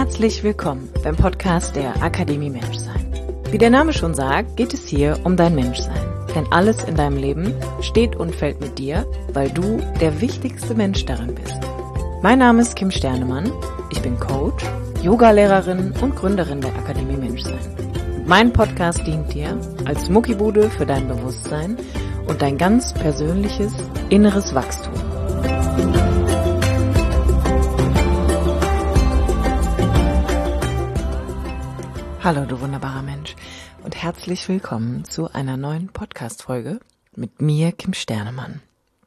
Herzlich willkommen beim Podcast der Akademie Menschsein. Wie der Name schon sagt, geht es hier um dein Menschsein. Denn alles in deinem Leben steht und fällt mit dir, weil du der wichtigste Mensch darin bist. Mein Name ist Kim Sternemann, ich bin Coach, Yogalehrerin und Gründerin der Akademie Menschsein. Mein Podcast dient dir als Muckibude für dein Bewusstsein und dein ganz persönliches inneres Wachstum. Hallo du wunderbarer Mensch und herzlich willkommen zu einer neuen Podcast-Folge mit mir, Kim Sternemann.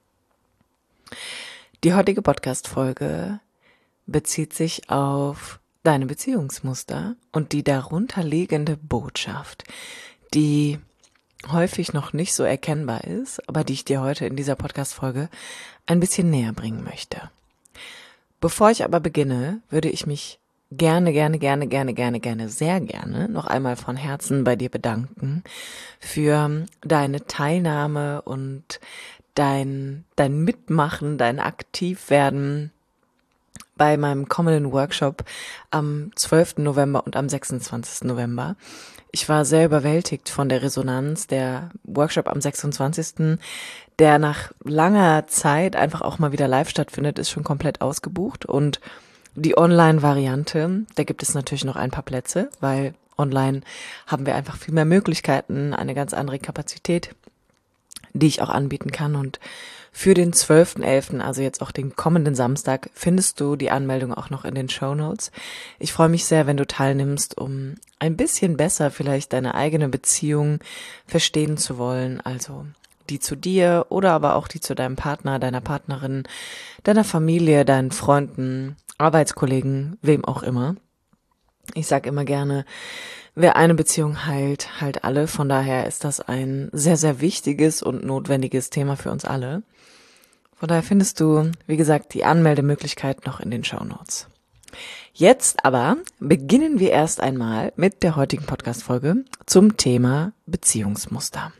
Die heutige Podcast-Folge bezieht sich auf deine Beziehungsmuster und die darunter liegende Botschaft, die häufig noch nicht so erkennbar ist, aber die ich dir heute in dieser Podcast-Folge ein bisschen näher bringen möchte. Bevor ich aber beginne, würde ich mich sehr gerne noch einmal von Herzen bei dir bedanken für deine Teilnahme und dein Mitmachen, dein Aktivwerden bei meinem kommenden Workshop am 12. November und am 26. November. Ich war sehr überwältigt von der Resonanz. Der Workshop am 26., der nach langer Zeit einfach auch mal wieder live stattfindet, ist schon komplett ausgebucht, und die Online-Variante, da gibt es natürlich noch ein paar Plätze, weil online haben wir einfach viel mehr Möglichkeiten, eine ganz andere Kapazität, die ich auch anbieten kann. Und für den 12.11., also jetzt auch den kommenden Samstag, findest du die Anmeldung auch noch in den Shownotes. Ich freue mich sehr, wenn du teilnimmst, um ein bisschen besser vielleicht deine eigene Beziehung verstehen zu wollen, also die zu dir oder aber auch die zu deinem Partner, deiner Partnerin, deiner Familie, deinen Freunden, Arbeitskollegen, wem auch immer. Ich sage immer gerne, wer eine Beziehung heilt, heilt alle. Von daher ist das ein sehr, sehr wichtiges und notwendiges Thema für uns alle. Von daher findest du, wie gesagt, die Anmeldemöglichkeit noch in den Shownotes. Jetzt aber beginnen wir erst einmal mit der heutigen Podcast-Folge zum Thema Beziehungsmuster.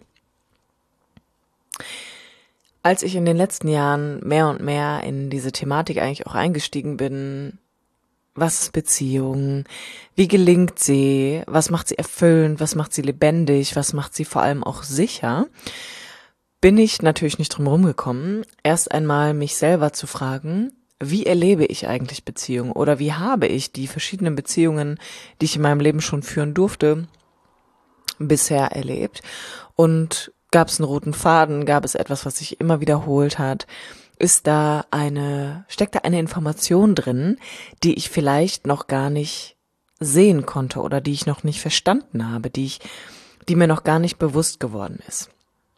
Als ich in den letzten Jahren mehr und mehr in diese Thematik eigentlich auch eingestiegen bin, was ist Beziehung, wie gelingt sie, was macht sie erfüllend, was macht sie lebendig, was macht sie vor allem auch sicher, bin ich natürlich nicht drum herum gekommen, erst einmal mich selber zu fragen, wie erlebe ich eigentlich Beziehungen oder wie habe ich die verschiedenen Beziehungen, die ich in meinem Leben schon führen durfte, bisher erlebt, und gab es einen roten Faden? Gab es etwas, was sich immer wiederholt hat? Steckt da eine Information drin, die ich vielleicht noch gar nicht sehen konnte oder die ich noch nicht verstanden habe, die mir noch gar nicht bewusst geworden ist?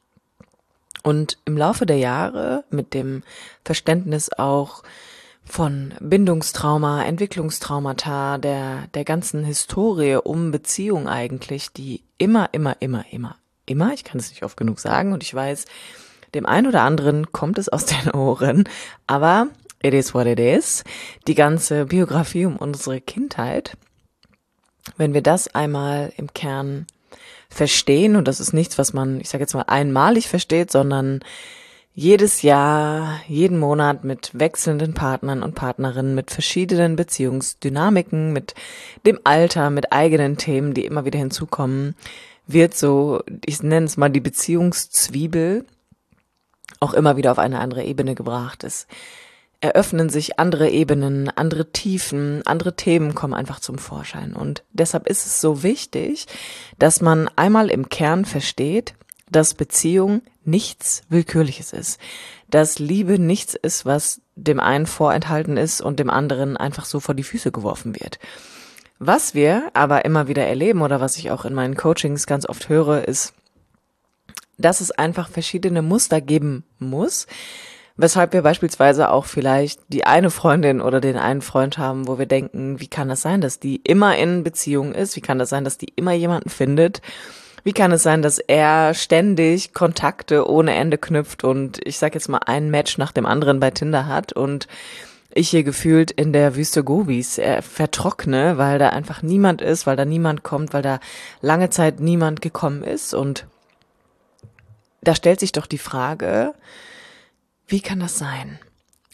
Und im Laufe der Jahre, mit dem Verständnis auch von Bindungstrauma, Entwicklungstraumata, der ganzen Historie um Beziehung eigentlich, die immer, ich kann es nicht oft genug sagen, und ich weiß, dem einen oder anderen kommt es aus den Ohren, aber it is what it is. Die ganze Biografie um unsere Kindheit, wenn wir das einmal im Kern verstehen, und das ist nichts, was man, ich sage jetzt mal, einmalig versteht, sondern jedes Jahr, jeden Monat mit wechselnden Partnern und Partnerinnen, mit verschiedenen Beziehungsdynamiken, mit dem Alter, mit eigenen Themen, die immer wieder hinzukommen, wird so, ich nenne es mal die Beziehungszwiebel, auch immer wieder auf eine andere Ebene gebracht. Es eröffnen sich andere Ebenen, andere Tiefen, andere Themen kommen einfach zum Vorschein. Und deshalb ist es so wichtig, dass man einmal im Kern versteht, dass Beziehung nichts Willkürliches ist. Dass Liebe nichts ist, was dem einen vorenthalten ist und dem anderen einfach so vor die Füße geworfen wird. Was wir aber immer wieder erleben oder was ich auch in meinen Coachings ganz oft höre, ist, dass es einfach verschiedene Muster geben muss, weshalb wir beispielsweise auch vielleicht die eine Freundin oder den einen Freund haben, wo wir denken, wie kann das sein, dass die immer in Beziehung ist? Wie kann das sein, dass die immer jemanden findet? Wie kann es sein, dass er ständig Kontakte ohne Ende knüpft und ich sag jetzt mal ein Match nach dem anderen bei Tinder hat und ich hier gefühlt in der Wüste Gobis vertrockne, weil da einfach niemand ist, weil da niemand kommt, weil da lange Zeit niemand gekommen ist? Und da stellt sich doch die Frage, wie kann das sein?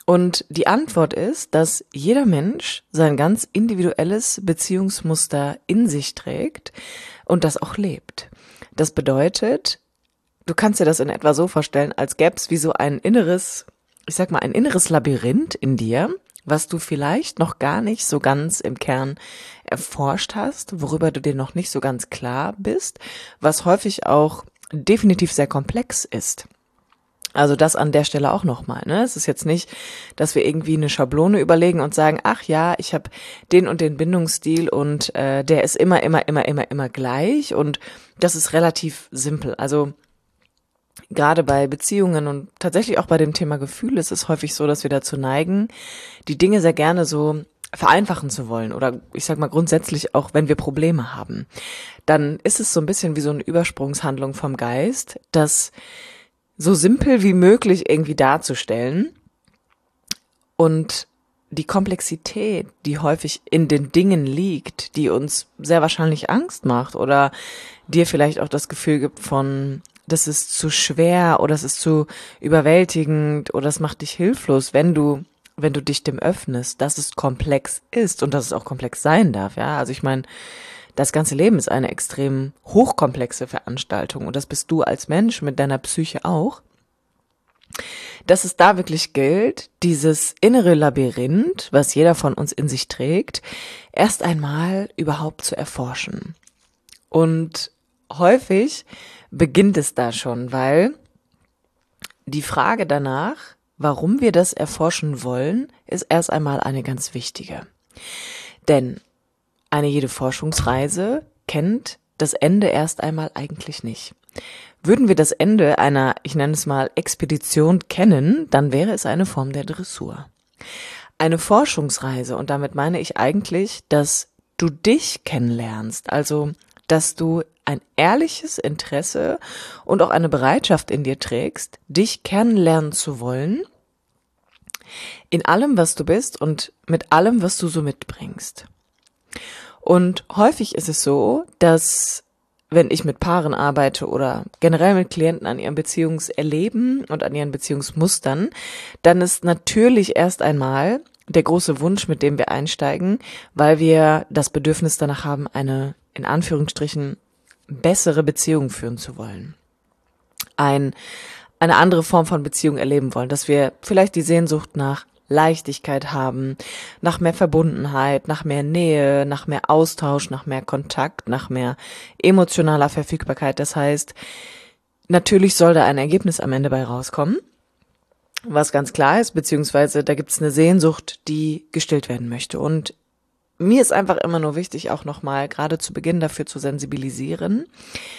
Und die Antwort ist, dass jeder Mensch sein ganz individuelles Beziehungsmuster in sich trägt und das auch lebt. Das bedeutet, du kannst dir das in etwa so vorstellen, als gäbe es wie so ein inneres, ein inneres Labyrinth in dir, was du vielleicht noch gar nicht so ganz im Kern erforscht hast, worüber du dir noch nicht so ganz klar bist, was häufig auch definitiv sehr komplex ist. Also das an der Stelle auch nochmal, ne? Es ist jetzt nicht, dass wir irgendwie eine Schablone überlegen und sagen, ach ja, ich habe den und den Bindungsstil und der ist immer gleich und das ist relativ simpel. Also gerade bei Beziehungen und tatsächlich auch bei dem Thema Gefühl ist es häufig so, dass wir dazu neigen, die Dinge sehr gerne so vereinfachen zu wollen oder ich sag mal grundsätzlich auch, wenn wir Probleme haben, dann ist es so ein bisschen wie so eine Übersprungshandlung vom Geist, das so simpel wie möglich irgendwie darzustellen und die Komplexität, die häufig in den Dingen liegt, die uns sehr wahrscheinlich Angst macht oder dir vielleicht auch das Gefühl gibt von, das ist zu schwer oder es ist zu überwältigend oder es macht dich hilflos, wenn du dich dem öffnest, dass es komplex ist und dass es auch komplex sein darf, ja. Also ich meine, das ganze Leben ist eine extrem hochkomplexe Veranstaltung und das bist du als Mensch mit deiner Psyche auch, dass es da wirklich gilt, dieses innere Labyrinth, was jeder von uns in sich trägt, erst einmal überhaupt zu erforschen. Und häufig beginnt es da schon, weil die Frage danach, warum wir das erforschen wollen, ist erst einmal eine ganz wichtige. Denn eine jede Forschungsreise kennt das Ende erst einmal eigentlich nicht. Würden wir das Ende einer, ich nenne es mal, Expedition kennen, dann wäre es eine Form der Dressur. Eine Forschungsreise, und damit meine ich eigentlich, dass du dich kennenlernst, also dass du ein ehrliches Interesse und auch eine Bereitschaft in dir trägst, dich kennenlernen zu wollen, in allem, was du bist und mit allem, was du so mitbringst. Und häufig ist es so, dass wenn ich mit Paaren arbeite oder generell mit Klienten an ihrem Beziehungserleben und an ihren Beziehungsmustern, dann ist natürlich erst einmal der große Wunsch, mit dem wir einsteigen, weil wir das Bedürfnis danach haben, eine, in Anführungsstrichen, bessere Beziehung führen zu wollen. Eine andere Form von Beziehung erleben wollen, dass wir vielleicht die Sehnsucht nach Leichtigkeit haben, nach mehr Verbundenheit, nach mehr Nähe, nach mehr Austausch, nach mehr Kontakt, nach mehr emotionaler Verfügbarkeit. Das heißt, natürlich soll da ein Ergebnis am Ende bei rauskommen, was ganz klar ist, beziehungsweise da gibt es eine Sehnsucht, die gestillt werden möchte. Und mir ist einfach immer nur wichtig, auch nochmal gerade zu Beginn dafür zu sensibilisieren.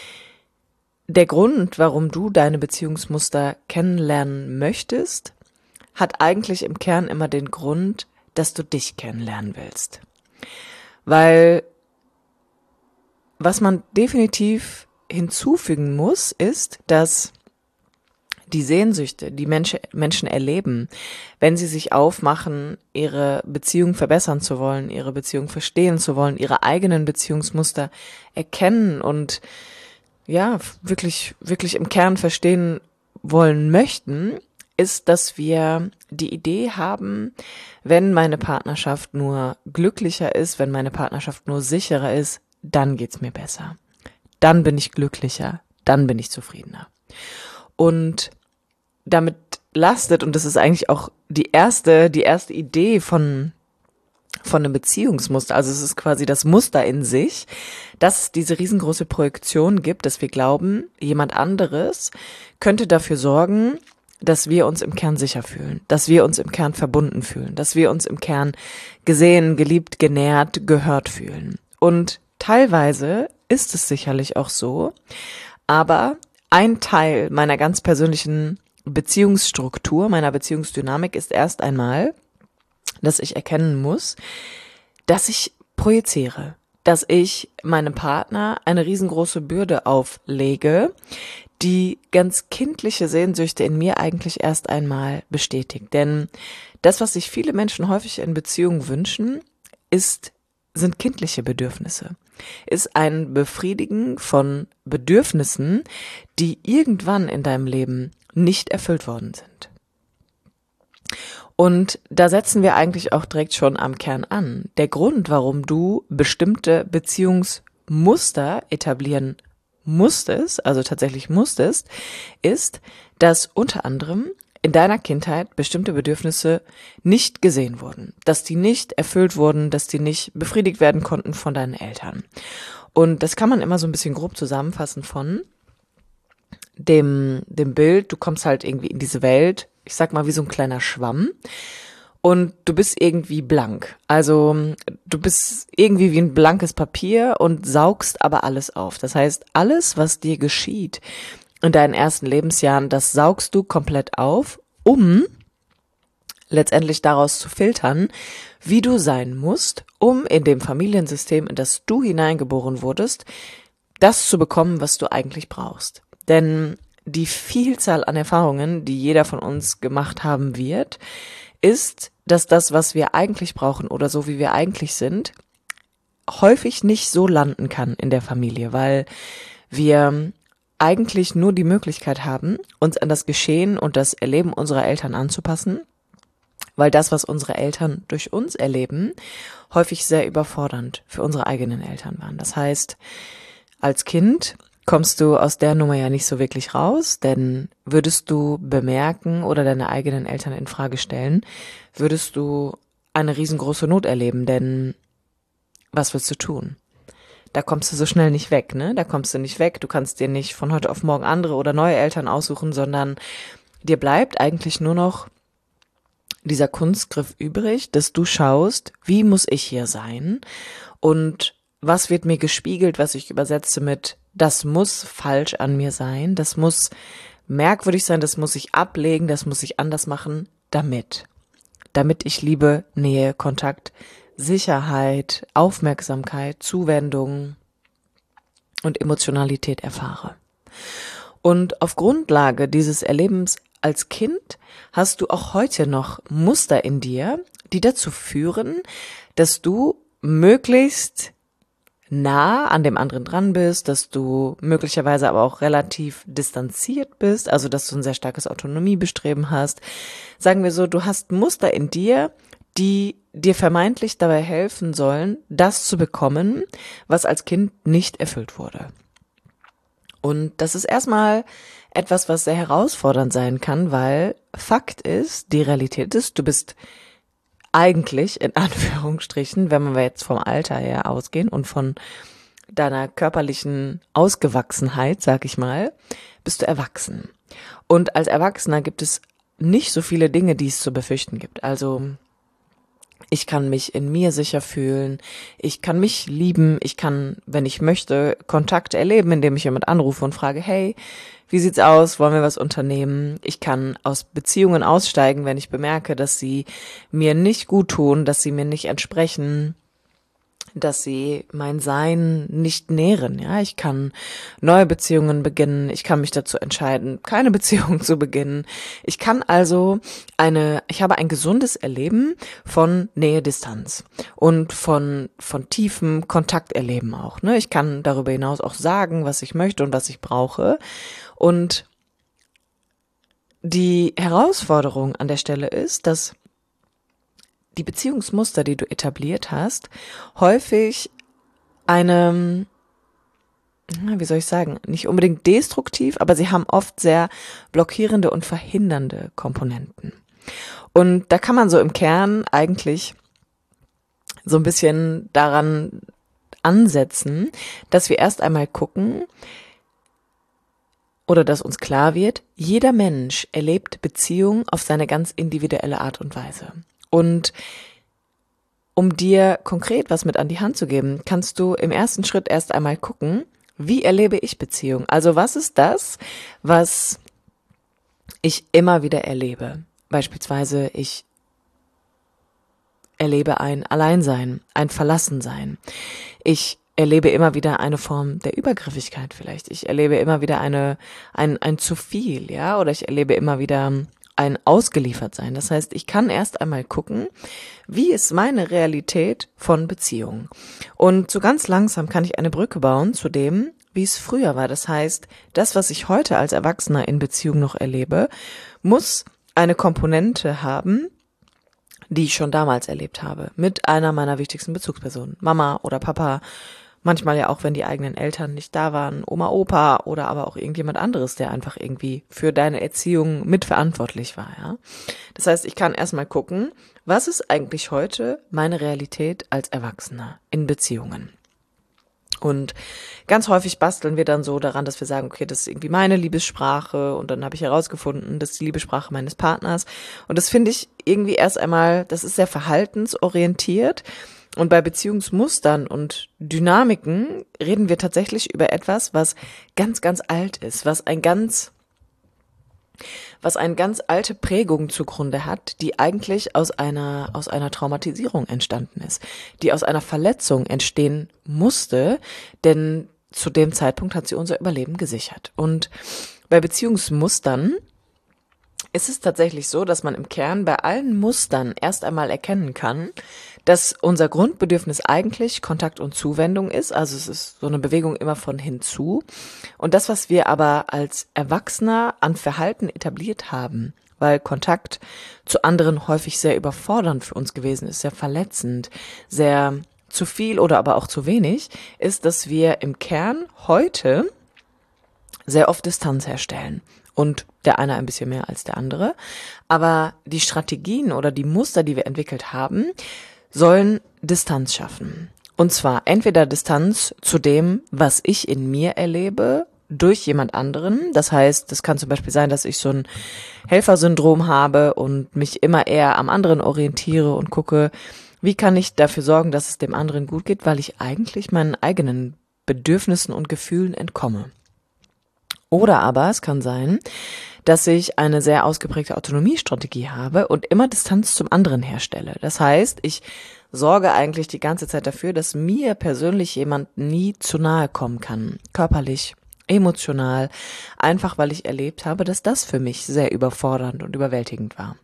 Der Grund, warum du deine Beziehungsmuster kennenlernen möchtest, hat eigentlich im Kern immer den Grund, dass du dich kennenlernen willst. Weil was man definitiv hinzufügen muss, ist, dass die Sehnsüchte, die Menschen erleben, wenn sie sich aufmachen, ihre Beziehung verbessern zu wollen, ihre Beziehung verstehen zu wollen, ihre eigenen Beziehungsmuster erkennen und ja, wirklich im Kern verstehen wollen möchten, ist, dass wir die Idee haben, wenn meine Partnerschaft nur glücklicher ist, wenn meine Partnerschaft nur sicherer ist, dann geht's mir besser. Dann bin ich glücklicher, dann bin ich zufriedener. Und damit lastet, und das ist eigentlich auch die erste Idee von einem Beziehungsmuster, also es ist quasi das Muster in sich, dass es diese riesengroße Projektion gibt, dass wir glauben, jemand anderes könnte dafür sorgen, dass wir uns im Kern sicher fühlen, dass wir uns im Kern verbunden fühlen, dass wir uns im Kern gesehen, geliebt, genährt, gehört fühlen. Und teilweise ist es sicherlich auch so, aber ein Teil meiner ganz persönlichen Beziehungsstruktur, meiner Beziehungsdynamik ist erst einmal, dass ich erkennen muss, dass ich projiziere, dass ich meinem Partner eine riesengroße Bürde auflege, die ganz kindliche Sehnsüchte in mir eigentlich erst einmal bestätigt. Denn das, was sich viele Menschen häufig in Beziehungen wünschen, sind kindliche Bedürfnisse. Ist ein Befriedigen von Bedürfnissen, die irgendwann in deinem Leben nicht erfüllt worden sind. Und da setzen wir eigentlich auch direkt schon am Kern an. Der Grund, warum du bestimmte Beziehungsmuster etablieren musstest, also tatsächlich musstest, ist, dass unter anderem in deiner Kindheit bestimmte Bedürfnisse nicht gesehen wurden, dass die nicht erfüllt wurden, dass die nicht befriedigt werden konnten von deinen Eltern. Und das kann man immer so ein bisschen grob zusammenfassen von dem Bild, du kommst halt irgendwie in diese Welt, ich sag mal wie so ein kleiner Schwamm und du bist irgendwie blank. Also du bist irgendwie wie ein blankes Papier und saugst aber alles auf. Das heißt, alles, was dir geschieht in deinen ersten Lebensjahren, das saugst du komplett auf, um letztendlich daraus zu filtern, wie du sein musst, um in dem Familiensystem, in das du hineingeboren wurdest, das zu bekommen, was du eigentlich brauchst. Denn die Vielzahl an Erfahrungen, die jeder von uns gemacht haben wird, ist, dass das, was wir eigentlich brauchen oder so wie wir eigentlich sind, häufig nicht so landen kann in der Familie, weil wir eigentlich nur die Möglichkeit haben, uns an das Geschehen und das Erleben unserer Eltern anzupassen, weil das, was unsere Eltern durch uns erleben, häufig sehr überfordernd für unsere eigenen Eltern waren. Das heißt, als Kind kommst du aus der Nummer ja nicht so wirklich raus, denn würdest du bemerken oder deine eigenen Eltern in Frage stellen, würdest du eine riesengroße Not erleben, denn was willst du tun? Da kommst du so schnell nicht weg, ne? Da kommst du nicht weg, du kannst dir nicht von heute auf morgen andere oder neue Eltern aussuchen, sondern dir bleibt eigentlich nur noch dieser Kunstgriff übrig, dass du schaust, wie muss ich hier sein und was wird mir gespiegelt, was ich übersetze mit, das muss falsch an mir sein, das muss merkwürdig sein, das muss ich ablegen, das muss ich anders machen, damit ich Liebe, Nähe, Kontakt, Sicherheit, Aufmerksamkeit, Zuwendung und Emotionalität erfahre. Und auf Grundlage dieses Erlebens als Kind hast du auch heute noch Muster in dir, die dazu führen, dass du möglichst nah an dem anderen dran bist, dass du möglicherweise aber auch relativ distanziert bist, also dass du ein sehr starkes Autonomiebestreben hast. Sagen wir so, du hast Muster in dir, die dir vermeintlich dabei helfen sollen, das zu bekommen, was als Kind nicht erfüllt wurde. Und das ist erstmal etwas, was sehr herausfordernd sein kann, weil Fakt ist, die Realität ist, du bist eigentlich, in Anführungsstrichen, wenn wir jetzt vom Alter her ausgehen und von deiner körperlichen Ausgewachsenheit, sag ich mal, bist du erwachsen. Und als Erwachsener gibt es nicht so viele Dinge, die es zu befürchten gibt. Also ich kann mich in mir sicher fühlen, ich kann mich lieben, ich kann, wenn ich möchte, Kontakt erleben, indem ich jemand anrufe und frage, hey, wie sieht's aus, wollen wir was unternehmen? Ich kann aus Beziehungen aussteigen, wenn ich bemerke, dass sie mir nicht gut tun, dass sie mir nicht entsprechen, dass sie mein Sein nicht nähren. Ja, ich kann neue Beziehungen beginnen. Ich kann mich dazu entscheiden, keine Beziehung zu beginnen. Ich kann also ich habe ein gesundes Erleben von Nähe, Distanz und von tiefem Kontakterleben auch. Ne? Ich kann darüber hinaus auch sagen, was ich möchte und was ich brauche. Und die Herausforderung an der Stelle ist, dass die Beziehungsmuster, die du etabliert hast, häufig eine, wie soll ich sagen, nicht unbedingt destruktiv, aber sie haben oft sehr blockierende und verhindernde Komponenten. Und da kann man so im Kern eigentlich so ein bisschen daran ansetzen, dass wir erst einmal gucken, oder dass uns klar wird, jeder Mensch erlebt Beziehung auf seine ganz individuelle Art und Weise. Und um dir konkret was mit an die Hand zu geben, kannst du im ersten Schritt erst einmal gucken, wie erlebe ich Beziehung? Also was ist das, was ich immer wieder erlebe? Beispielsweise ich erlebe ein Alleinsein, ein Verlassensein. Ich erlebe immer wieder eine Form der Übergriffigkeit vielleicht. Ich erlebe immer wieder ein zu viel, ja, oder ich erlebe immer wieder ein Ausgeliefertsein. Das heißt, ich kann erst einmal gucken, wie ist meine Realität von Beziehungen. Und so ganz langsam kann ich eine Brücke bauen zu dem, wie es früher war. Das heißt, das, was ich heute als Erwachsener in Beziehung noch erlebe, muss eine Komponente haben, die ich schon damals erlebt habe, mit einer meiner wichtigsten Bezugspersonen, Mama oder Papa, manchmal ja auch, wenn die eigenen Eltern nicht da waren, Oma, Opa oder aber auch irgendjemand anderes, der einfach irgendwie für deine Erziehung mitverantwortlich war, ja. Das heißt, ich kann erstmal gucken, was ist eigentlich heute meine Realität als Erwachsener in Beziehungen? Und ganz häufig basteln wir dann so daran, dass wir sagen, okay, das ist irgendwie meine Liebessprache und dann habe ich herausgefunden, das ist die Liebessprache meines Partners. Und das finde ich irgendwie erst einmal, das ist sehr verhaltensorientiert. Und bei Beziehungsmustern und Dynamiken reden wir tatsächlich über etwas, was ganz, ganz alt ist, was eine ganz alte Prägung zugrunde hat, die eigentlich aus einer Traumatisierung entstanden ist, die aus einer Verletzung entstehen musste, denn zu dem Zeitpunkt hat sie unser Überleben gesichert. Und bei Beziehungsmustern ist es tatsächlich so, dass man im Kern bei allen Mustern erst einmal erkennen kann, dass unser Grundbedürfnis eigentlich Kontakt und Zuwendung ist. Also es ist so eine Bewegung immer von hinzu. Und das, was wir aber als Erwachsener an Verhalten etabliert haben, weil Kontakt zu anderen häufig sehr überfordernd für uns gewesen ist, sehr verletzend, sehr zu viel oder aber auch zu wenig, ist, dass wir im Kern heute sehr oft Distanz herstellen. Und der eine ein bisschen mehr als der andere. Aber die Strategien oder die Muster, die wir entwickelt haben, sollen Distanz schaffen. Und zwar entweder Distanz zu dem, was ich in mir erlebe, durch jemand anderen. Das heißt, das kann zum Beispiel sein, dass ich so ein Helfersyndrom habe und mich immer eher am anderen orientiere und gucke, wie kann ich dafür sorgen, dass es dem anderen gut geht, weil ich eigentlich meinen eigenen Bedürfnissen und Gefühlen entkomme. Oder aber es kann sein, dass ich eine sehr ausgeprägte Autonomiestrategie habe und immer Distanz zum anderen herstelle. Das heißt, ich sorge eigentlich die ganze Zeit dafür, dass mir persönlich jemand nie zu nahe kommen kann, körperlich, emotional, einfach weil ich erlebt habe, dass das für mich sehr überfordernd und überwältigend war.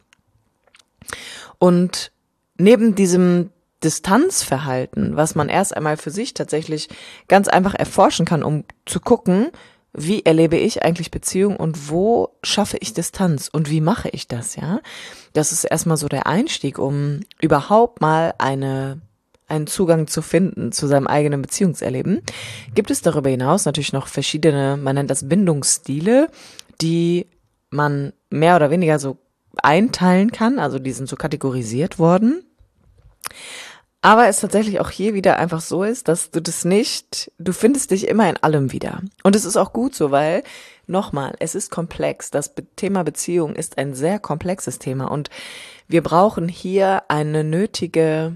Und neben diesem Distanzverhalten, was man erst einmal für sich tatsächlich ganz einfach erforschen kann, um zu gucken, wie erlebe ich eigentlich Beziehung und wo schaffe ich Distanz und wie mache ich das, ja? Das ist erstmal so der Einstieg, um überhaupt mal einen Zugang zu finden zu seinem eigenen Beziehungserleben. Gibt es darüber hinaus natürlich noch verschiedene, man nennt das Bindungsstile, die man mehr oder weniger so einteilen kann, also die sind so kategorisiert worden. Aber es tatsächlich auch hier wieder einfach so ist, dass du findest dich immer in allem wieder. Und es ist auch gut so, weil, nochmal, es ist komplex. Das Thema Beziehung ist ein sehr komplexes Thema und wir brauchen hier eine nötige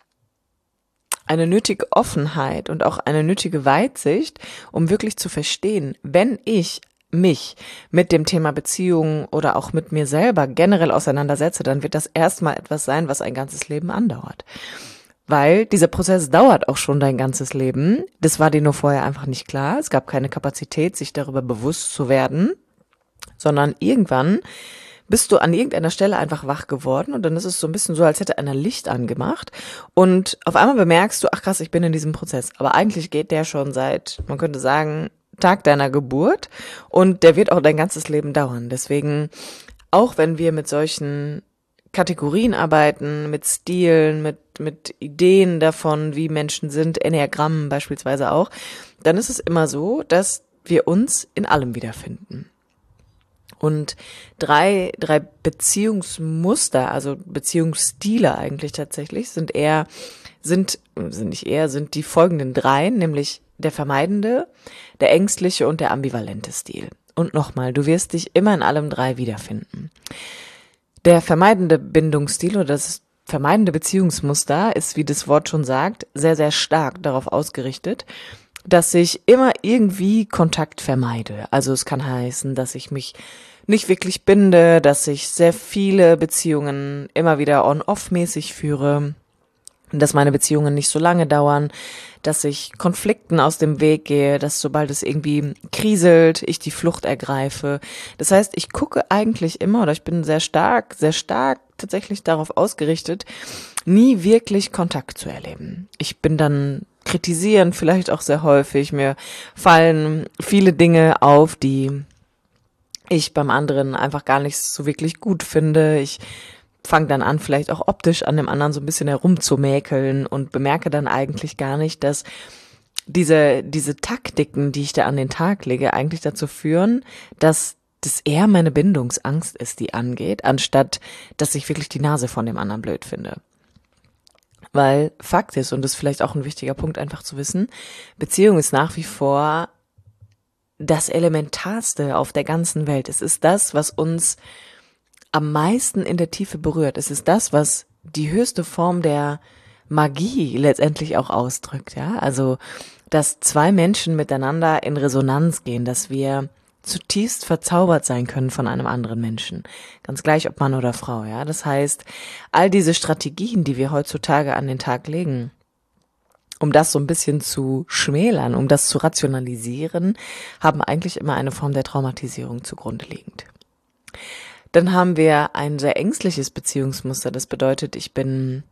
Offenheit und auch eine nötige Weitsicht, um wirklich zu verstehen, wenn ich mich mit dem Thema Beziehung oder auch mit mir selber generell auseinandersetze, dann wird das erstmal etwas sein, was ein ganzes Leben andauert. Weil dieser Prozess dauert auch schon dein ganzes Leben. Das war dir nur vorher einfach nicht klar. Es gab keine Kapazität, sich darüber bewusst zu werden, sondern irgendwann bist du an irgendeiner Stelle einfach wach geworden und dann ist es so ein bisschen so, als hätte einer Licht angemacht und auf einmal bemerkst du, ach krass, ich bin in diesem Prozess. Aber eigentlich geht der schon seit, man könnte sagen, Tag deiner Geburt und der wird auch dein ganzes Leben dauern. Deswegen, auch wenn wir mit solchen Kategorien arbeiten, mit Stilen, mit Ideen davon, wie Menschen sind, Enneagrammen beispielsweise auch, dann ist es immer so, dass wir uns in allem wiederfinden. Und drei Beziehungsmuster, also Beziehungsstile eigentlich tatsächlich, sind die folgenden drei, nämlich der vermeidende, der ängstliche und der ambivalente Stil. Und nochmal, du wirst dich immer in allem drei wiederfinden. Der vermeidende Bindungsstil oder das vermeidende Beziehungsmuster ist, wie das Wort schon sagt, sehr, sehr stark darauf ausgerichtet, dass ich immer irgendwie Kontakt vermeide. Also es kann heißen, dass ich mich nicht wirklich binde, dass ich sehr viele Beziehungen immer wieder on-off-mäßig führe, dass meine Beziehungen nicht so lange dauern, dass ich Konflikten aus dem Weg gehe, dass sobald es irgendwie kriselt, ich die Flucht ergreife. Das heißt, ich gucke eigentlich immer, oder ich bin sehr stark tatsächlich darauf ausgerichtet, nie wirklich Kontakt zu erleben. Ich bin dann kritisierend, vielleicht auch sehr häufig. Mir fallen viele Dinge auf, die ich beim anderen einfach gar nicht so wirklich gut finde. Ich fange dann an, vielleicht auch optisch an dem anderen so ein bisschen herumzumäkeln und bemerke dann eigentlich gar nicht, dass diese Taktiken, die ich da an den Tag lege, eigentlich dazu führen, dass das eher meine Bindungsangst ist, die angeht, anstatt dass ich wirklich die Nase von dem anderen blöd finde. Weil Fakt ist, und das ist vielleicht auch ein wichtiger Punkt einfach zu wissen, Beziehung ist nach wie vor das Elementarste auf der ganzen Welt. Es ist das, was uns am meisten in der Tiefe berührt. Es ist das, was die höchste Form der Magie letztendlich auch ausdrückt, ja. Also, dass zwei Menschen miteinander in Resonanz gehen, dass wir zutiefst verzaubert sein können von einem anderen Menschen. Ganz gleich, ob Mann oder Frau, ja. Das heißt, all diese Strategien, die wir heutzutage an den Tag legen, um das so ein bisschen zu schmälern, um das zu rationalisieren, haben eigentlich immer eine Form der Traumatisierung zugrunde liegend. Dann haben wir ein sehr ängstliches Beziehungsmuster. Das bedeutet, ich bin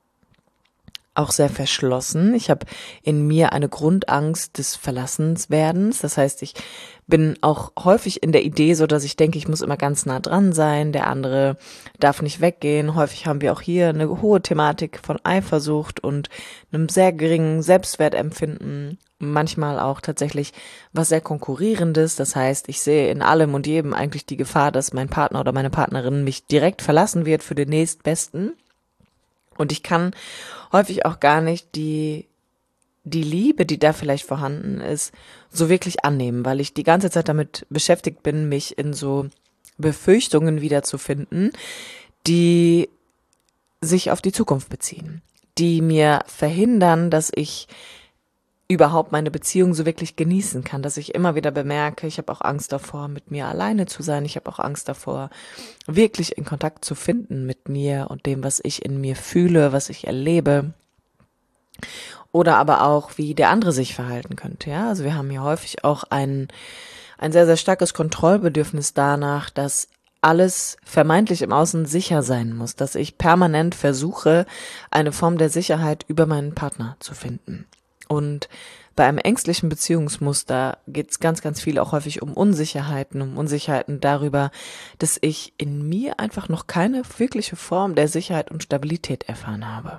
auch sehr verschlossen. Ich habe in mir eine Grundangst des Verlassenswerdens. Das heißt, ich bin auch häufig in der Idee so, dass ich denke, ich muss immer ganz nah dran sein. Der andere darf nicht weggehen. Häufig haben wir auch hier eine hohe Thematik von Eifersucht und einem sehr geringen Selbstwertempfinden. Manchmal auch tatsächlich was sehr Konkurrierendes. Das heißt, ich sehe in allem und jedem eigentlich die Gefahr, dass mein Partner oder meine Partnerin mich direkt verlassen wird für den nächstbesten. Und ich kann häufig auch gar nicht die Liebe, die da vielleicht vorhanden ist, so wirklich annehmen, weil ich die ganze Zeit damit beschäftigt bin, mich in so Befürchtungen wiederzufinden, die sich auf die Zukunft beziehen, die mir verhindern, dass ich überhaupt meine Beziehung so wirklich genießen kann, dass ich immer wieder bemerke, ich habe auch Angst davor, mit mir alleine zu sein, ich habe auch Angst davor, wirklich in Kontakt zu finden mit mir und dem, was ich in mir fühle, was ich erlebe, oder aber auch, wie der andere sich verhalten könnte, ja, also wir haben hier häufig auch ein sehr, sehr starkes Kontrollbedürfnis danach, dass alles vermeintlich im Außen sicher sein muss, dass ich permanent versuche, eine Form der Sicherheit über meinen Partner zu finden. Und bei einem ängstlichen Beziehungsmuster geht es ganz, ganz viel auch häufig um Unsicherheiten darüber, dass ich in mir einfach noch keine wirkliche Form der Sicherheit und Stabilität erfahren habe.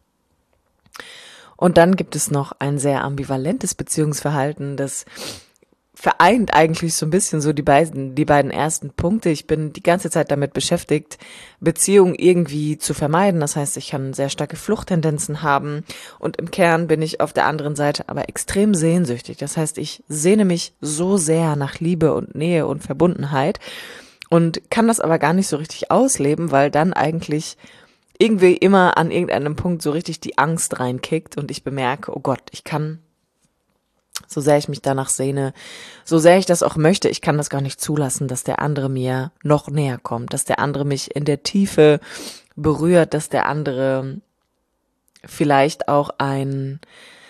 Und dann gibt es noch ein sehr ambivalentes Beziehungsverhalten, das vereint eigentlich so ein bisschen so die beiden ersten Punkte. Ich bin die ganze Zeit damit beschäftigt, Beziehungen irgendwie zu vermeiden. Das heißt, ich kann sehr starke Fluchttendenzen haben und im Kern bin ich auf der anderen Seite aber extrem sehnsüchtig. Das heißt, ich sehne mich so sehr nach Liebe und Nähe und Verbundenheit und kann das aber gar nicht so richtig ausleben, weil dann eigentlich irgendwie immer an irgendeinem Punkt so richtig die Angst reinkickt und ich bemerke, oh Gott, ich kann, so sehr ich mich danach sehne, so sehr ich das auch möchte, ich kann das gar nicht zulassen, dass der andere mir noch näher kommt, dass der andere mich in der Tiefe berührt, dass der andere vielleicht auch ein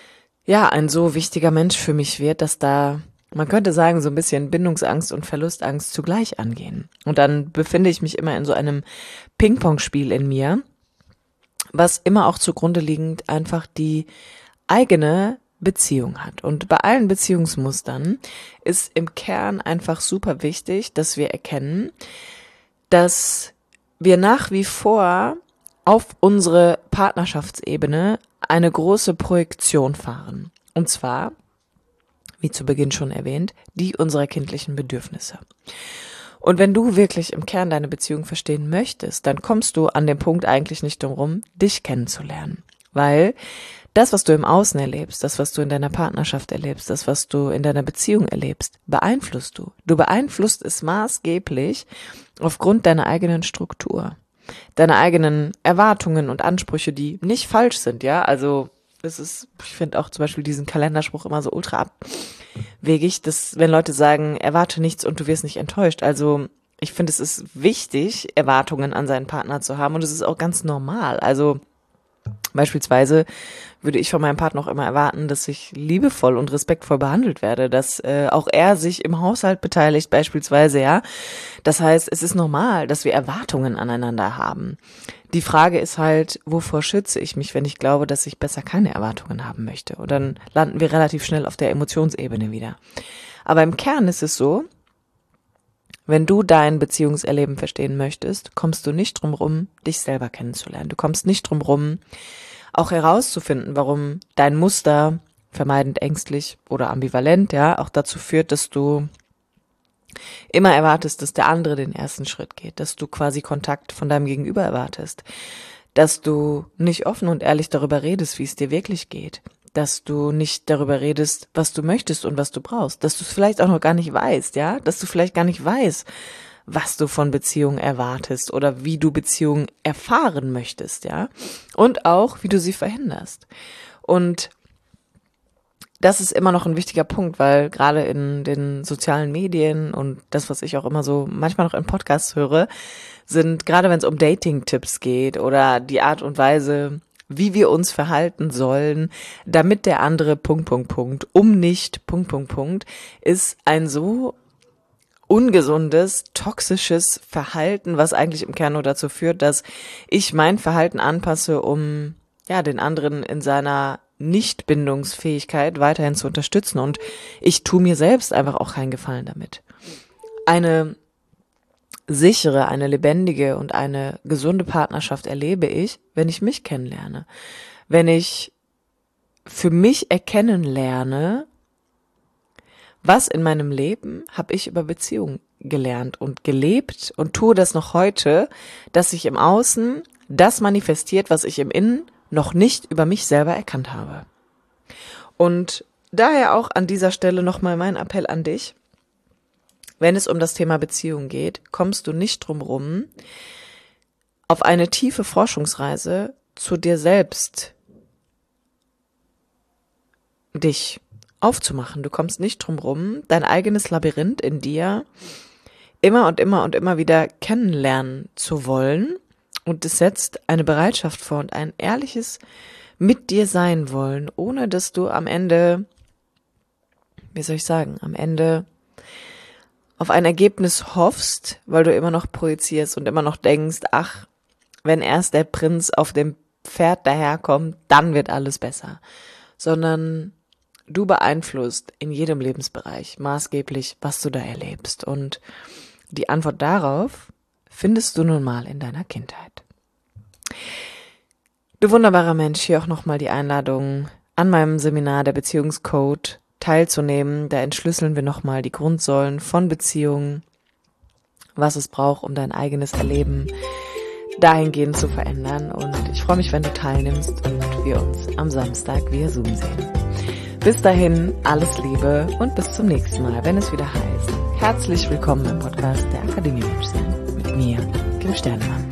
so wichtiger Mensch für mich wird, dass da, man könnte sagen, so ein bisschen Bindungsangst und Verlustangst zugleich angehen. Und dann befinde ich mich immer in so einem Ping-Pong-Spiel in mir, was immer auch zugrunde liegend einfach die eigene Beziehung hat. Und bei allen Beziehungsmustern ist im Kern einfach super wichtig, dass wir erkennen, dass wir nach wie vor auf unsere Partnerschaftsebene eine große Projektion fahren. Und zwar, wie zu Beginn schon erwähnt, die unserer kindlichen Bedürfnisse. Und wenn du wirklich im Kern deine Beziehung verstehen möchtest, dann kommst du an dem Punkt eigentlich nicht drum rum, dich kennenzulernen. Weil das, was du im Außen erlebst, das, was du in deiner Partnerschaft erlebst, das, was du in deiner Beziehung erlebst, beeinflusst du. Du beeinflusst es maßgeblich aufgrund deiner eigenen Struktur, deiner eigenen Erwartungen und Ansprüche, die nicht falsch sind, ja. Also ich finde auch zum Beispiel diesen Kalenderspruch immer so ultra abwegig, dass wenn Leute sagen, erwarte nichts und du wirst nicht enttäuscht. Also ich finde, es ist wichtig, Erwartungen an seinen Partner zu haben und es ist auch ganz normal. Also beispielsweise würde ich von meinem Partner auch immer erwarten, dass ich liebevoll und respektvoll behandelt werde, dass auch er sich im Haushalt beteiligt beispielsweise, ja. Das heißt, es ist normal, dass wir Erwartungen aneinander haben. Die Frage ist halt, wovor schütze ich mich, wenn ich glaube, dass ich besser keine Erwartungen haben möchte? Und dann landen wir relativ schnell auf der Emotionsebene wieder. Aber im Kern ist es so, Wenn du dein Beziehungserleben verstehen möchtest, kommst du nicht drum rum, dich selber kennenzulernen. Du kommst nicht drum rum, auch herauszufinden, warum dein Muster, vermeidend ängstlich oder ambivalent, ja, auch dazu führt, dass du immer erwartest, dass der andere den ersten Schritt geht, dass du quasi Kontakt von deinem Gegenüber erwartest, dass du nicht offen und ehrlich darüber redest, wie es dir wirklich geht, dass du nicht darüber redest, was du möchtest und was du brauchst, dass du es vielleicht auch noch gar nicht weißt, ja, dass du vielleicht gar nicht weißt, was du von Beziehungen erwartest oder wie du Beziehungen erfahren möchtest, ja, und auch, wie du sie verhinderst. Und das ist immer noch ein wichtiger Punkt, weil gerade in den sozialen Medien und das, was ich auch immer so manchmal noch in Podcasts höre, sind, gerade wenn es um Dating-Tipps geht oder die Art und Weise, wie wir uns verhalten sollen, damit der andere ... um nicht ... ist ein so ungesundes, toxisches Verhalten, was eigentlich im Kern nur dazu führt, dass ich mein Verhalten anpasse, um ja den anderen in seiner Nichtbindungsfähigkeit weiterhin zu unterstützen, und ich tue mir selbst einfach auch keinen Gefallen damit. Eine sichere, eine lebendige und eine gesunde Partnerschaft erlebe ich, wenn ich mich kennenlerne. Wenn ich für mich erkennen lerne, was in meinem Leben habe ich über Beziehungen gelernt und gelebt und tue das noch heute, dass sich im Außen das manifestiert, was ich im Innen noch nicht über mich selber erkannt habe. Und daher auch an dieser Stelle nochmal mein Appell an dich. Wenn es um das Thema Beziehung geht, kommst du nicht drum rum, auf eine tiefe Forschungsreise zu dir selbst dich aufzumachen. Du kommst nicht drum rum, dein eigenes Labyrinth in dir immer und immer wieder kennenlernen zu wollen. Und es setzt eine Bereitschaft vor und ein ehrliches mit dir sein wollen, ohne dass du am Ende, am Ende auf ein Ergebnis hoffst, weil du immer noch projizierst und immer noch denkst, ach, wenn erst der Prinz auf dem Pferd daherkommt, dann wird alles besser. Sondern du beeinflusst in jedem Lebensbereich maßgeblich, was du da erlebst. Und die Antwort darauf findest du nun mal in deiner Kindheit. Du wunderbarer Mensch, hier auch nochmal die Einladung, an meinem Seminar der Beziehungscode teilzunehmen. Da entschlüsseln wir nochmal die Grundsäulen von Beziehungen, was es braucht, um dein eigenes Erleben dahingehend zu verändern. Und ich freue mich, wenn du teilnimmst und wir uns am Samstag via Zoom sehen. Bis dahin, alles Liebe und bis zum nächsten Mal, wenn es wieder heißt: Herzlich willkommen im Podcast der Akademie Menschsein mit mir, Kim Sternemann.